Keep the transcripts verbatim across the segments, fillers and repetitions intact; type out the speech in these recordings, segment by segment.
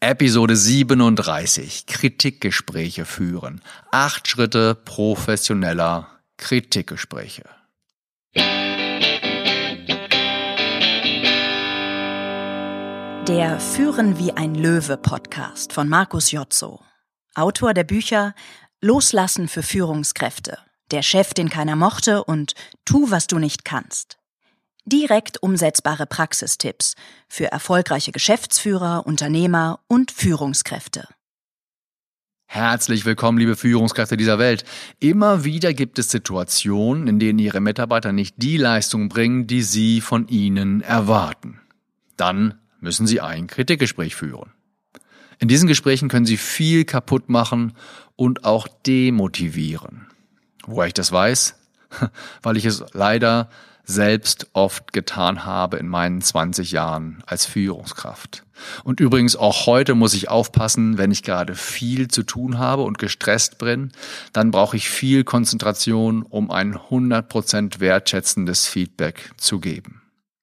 Episode siebenunddreißig. Kritikgespräche führen. Acht Schritte professioneller Kritikgespräche. Der Führen wie ein Löwe Podcast von Markus Jotzo. Autor der Bücher Loslassen für Führungskräfte, Der Chef, den keiner mochte und Tu, was du nicht kannst. Direkt umsetzbare Praxistipps für erfolgreiche Geschäftsführer, Unternehmer und Führungskräfte. Herzlich willkommen, liebe Führungskräfte dieser Welt. Immer wieder gibt es Situationen, in denen Ihre Mitarbeiter nicht die Leistung bringen, die Sie von ihnen erwarten. Dann müssen Sie ein Kritikgespräch führen. In diesen Gesprächen können Sie viel kaputt machen und auch demotivieren. Woher ich das weiß? Weil ich es leider selbst oft getan habe in meinen zwanzig Jahren als Führungskraft. Und übrigens auch heute muss ich aufpassen, wenn ich gerade viel zu tun habe und gestresst bin, dann brauche ich viel Konzentration, um ein hundert Prozent wertschätzendes Feedback zu geben.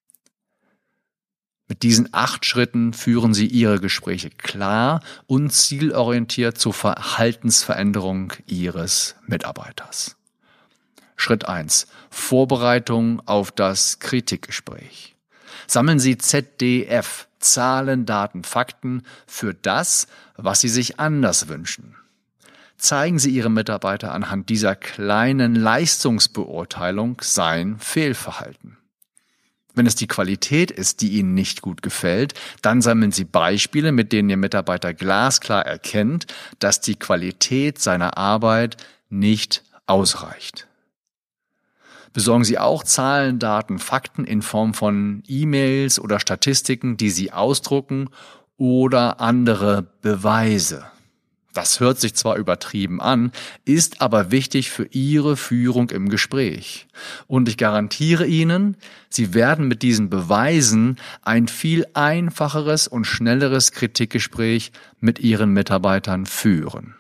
Mit diesen acht Schritten führen Sie Ihre Gespräche klar und zielorientiert zur Verhaltensveränderung Ihres Mitarbeiters. Schritt eins. Vorbereitung auf das Kritikgespräch. Sammeln Sie Z D F, Zahlen, Daten, Fakten für das, was Sie sich anders wünschen. Zeigen Sie Ihrem Mitarbeiter anhand dieser kleinen Leistungsbeurteilung sein Fehlverhalten. Wenn es die Qualität ist, die Ihnen nicht gut gefällt, dann sammeln Sie Beispiele, mit denen Ihr Mitarbeiter glasklar erkennt, dass die Qualität seiner Arbeit nicht ausreicht. Besorgen Sie auch Zahlen, Daten, Fakten in Form von E-Mails oder Statistiken, die Sie ausdrucken oder andere Beweise. Das hört sich zwar übertrieben an, ist aber wichtig für Ihre Führung im Gespräch. Und ich garantiere Ihnen, Sie werden mit diesen Beweisen ein viel einfacheres und schnelleres Kritikgespräch mit Ihren Mitarbeitern führen.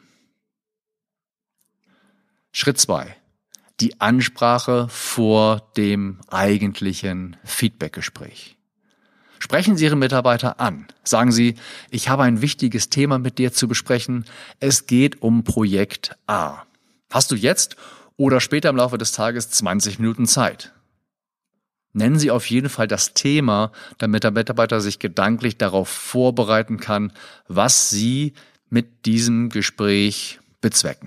Schritt zwei. Die Ansprache vor dem eigentlichen Feedbackgespräch. Sprechen Sie Ihren Mitarbeiter an. Sagen Sie, ich habe ein wichtiges Thema mit dir zu besprechen. Es geht um Projekt A. Hast du jetzt oder später im Laufe des Tages zwanzig Minuten Zeit? Nennen Sie auf jeden Fall das Thema, damit der Mitarbeiter sich gedanklich darauf vorbereiten kann, was Sie mit diesem Gespräch bezwecken.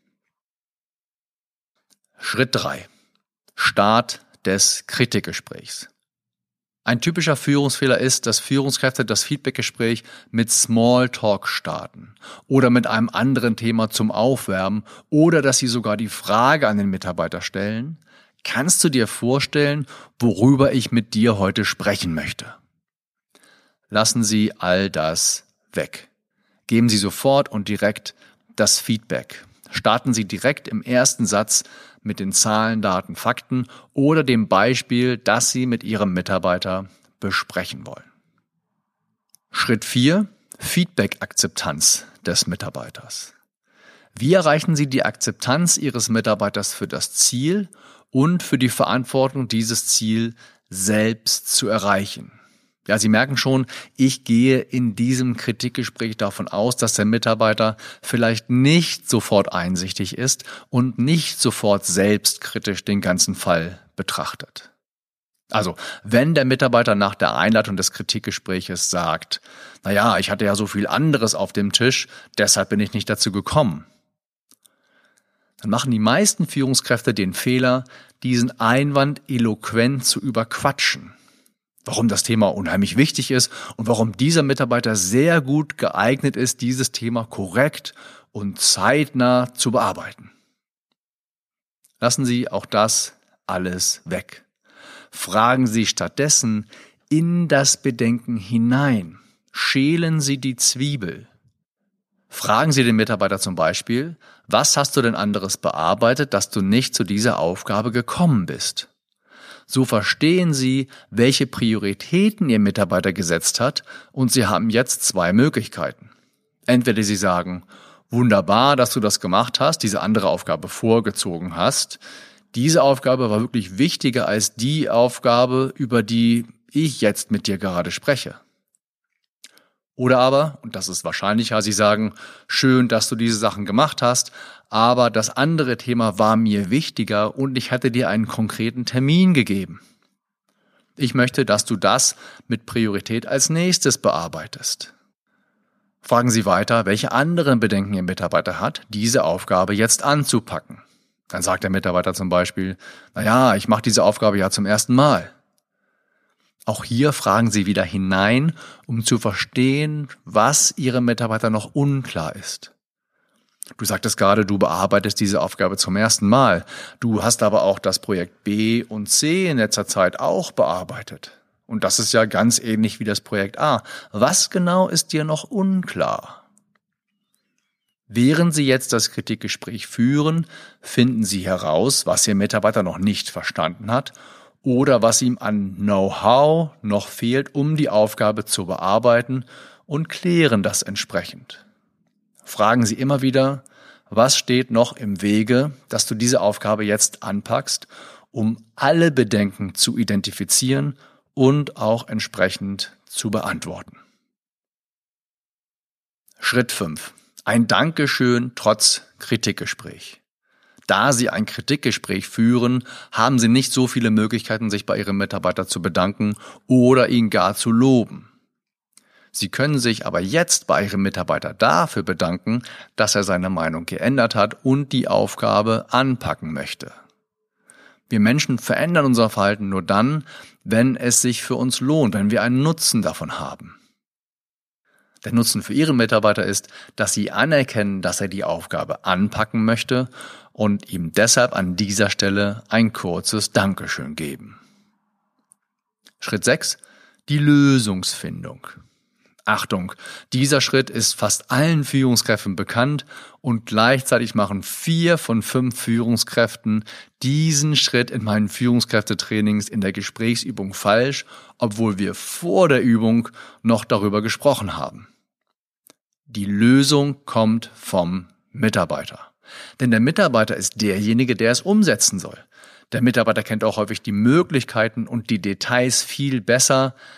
Schritt drei. Start des Kritikgesprächs. Ein typischer Führungsfehler ist, dass Führungskräfte das Feedbackgespräch mit Smalltalk starten oder mit einem anderen Thema zum Aufwärmen oder dass sie sogar die Frage an den Mitarbeiter stellen: Kannst du dir vorstellen, worüber ich mit dir heute sprechen möchte? Lassen Sie all das weg. Geben Sie sofort und direkt das Feedback. Starten Sie direkt im ersten Satz mit den Zahlen, Daten, Fakten oder dem Beispiel, das Sie mit Ihrem Mitarbeiter besprechen wollen. Schritt vier. Feedback-Akzeptanz des Mitarbeiters. Wie erreichen Sie die Akzeptanz Ihres Mitarbeiters für das Ziel und für die Verantwortung, dieses Ziel selbst zu erreichen? Ja, Sie merken schon, ich gehe in diesem Kritikgespräch davon aus, dass der Mitarbeiter vielleicht nicht sofort einsichtig ist und nicht sofort selbstkritisch den ganzen Fall betrachtet. Also, wenn der Mitarbeiter nach der Einleitung des Kritikgespräches sagt, naja, ich hatte ja so viel anderes auf dem Tisch, deshalb bin ich nicht dazu gekommen, dann machen die meisten Führungskräfte den Fehler, diesen Einwand eloquent zu überquatschen. Warum das Thema unheimlich wichtig ist und warum dieser Mitarbeiter sehr gut geeignet ist, dieses Thema korrekt und zeitnah zu bearbeiten. Lassen Sie auch das alles weg. Fragen Sie stattdessen in das Bedenken hinein. Schälen Sie die Zwiebel. Fragen Sie den Mitarbeiter zum Beispiel: Was hast du denn anderes bearbeitet, dass du nicht zu dieser Aufgabe gekommen bist? So verstehen Sie, welche Prioritäten Ihr Mitarbeiter gesetzt hat, und Sie haben jetzt zwei Möglichkeiten. Entweder Sie sagen: Wunderbar, dass du das gemacht hast, diese andere Aufgabe vorgezogen hast. Diese Aufgabe war wirklich wichtiger als die Aufgabe, über die ich jetzt mit dir gerade spreche. Oder aber, und das ist wahrscheinlicher, Sie sagen, schön, dass du diese Sachen gemacht hast, aber das andere Thema war mir wichtiger und ich hatte dir einen konkreten Termin gegeben. Ich möchte, dass du das mit Priorität als nächstes bearbeitest. Fragen Sie weiter, welche anderen Bedenken Ihr Mitarbeiter hat, diese Aufgabe jetzt anzupacken. Dann sagt der Mitarbeiter zum Beispiel, naja, ich mache diese Aufgabe ja zum ersten Mal. Auch hier fragen Sie wieder hinein, um zu verstehen, was Ihrem Mitarbeiter noch unklar ist. Du sagtest gerade, du bearbeitest diese Aufgabe zum ersten Mal. Du hast aber auch das Projekt B und C in letzter Zeit auch bearbeitet. Und das ist ja ganz ähnlich wie das Projekt A. Was genau ist dir noch unklar? Während Sie jetzt das Kritikgespräch führen, finden Sie heraus, was Ihr Mitarbeiter noch nicht verstanden hat oder was ihm an Know-how noch fehlt, um die Aufgabe zu bearbeiten, und klären das entsprechend. Fragen Sie immer wieder, was steht noch im Wege, dass du diese Aufgabe jetzt anpackst, um alle Bedenken zu identifizieren und auch entsprechend zu beantworten. Schritt fünf. Ein Dankeschön trotz Kritikgespräch. Da Sie ein Kritikgespräch führen, haben Sie nicht so viele Möglichkeiten, sich bei Ihrem Mitarbeiter zu bedanken oder ihn gar zu loben. Sie können sich aber jetzt bei Ihrem Mitarbeiter dafür bedanken, dass er seine Meinung geändert hat und die Aufgabe anpacken möchte. Wir Menschen verändern unser Verhalten nur dann, wenn es sich für uns lohnt, wenn wir einen Nutzen davon haben. Der Nutzen für Ihren Mitarbeiter ist, dass Sie anerkennen, dass er die Aufgabe anpacken möchte und ihm deshalb an dieser Stelle ein kurzes Dankeschön geben. Schritt sechs. Die Lösungsfindung. Achtung, dieser Schritt ist fast allen Führungskräften bekannt und gleichzeitig machen vier von fünf Führungskräften diesen Schritt in meinen Führungskräftetrainings in der Gesprächsübung falsch, obwohl wir vor der Übung noch darüber gesprochen haben. Die Lösung kommt vom Mitarbeiter. Denn der Mitarbeiter ist derjenige, der es umsetzen soll. Der Mitarbeiter kennt auch häufig die Möglichkeiten und die Details viel besser